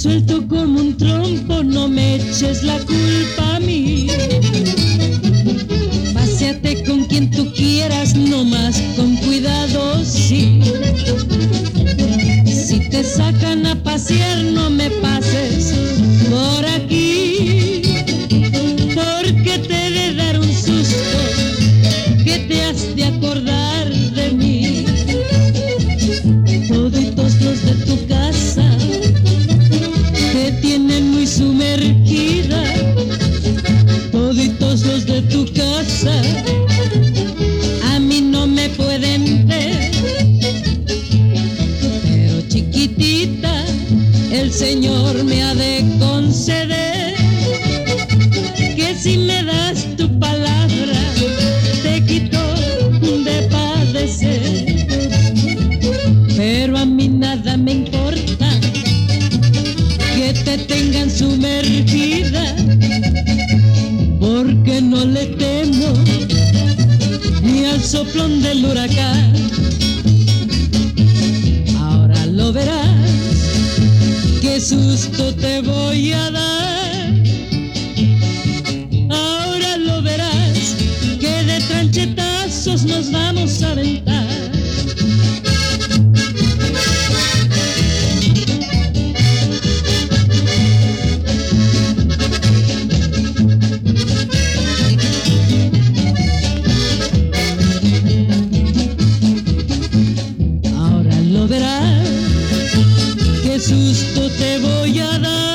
suelto como un trompo, no me eches la culpa a mí. Paséate con quien tú quieras, no más con cuidado, sí. Si te sacan a pasear, no me pases por aquí, porque te he de dar un susto, que te has de acordar de mí. Toditos los de tu casa te tienen muy sumergida, toditos los de tu casa a mí no me pueden ver, pero chiquitita el Señor me ha de conceder que si me das tu palabra te quito de padecer. Pero a mí nada me importa que te tengan sumergida, porque no le temo ni al soplón del huracán. Ahora lo verás, qué susto te voy a dar. Ahora lo verás, que de tranchetazos nos vamos a aventar. Ahora lo verás, qué susto te voy a dar.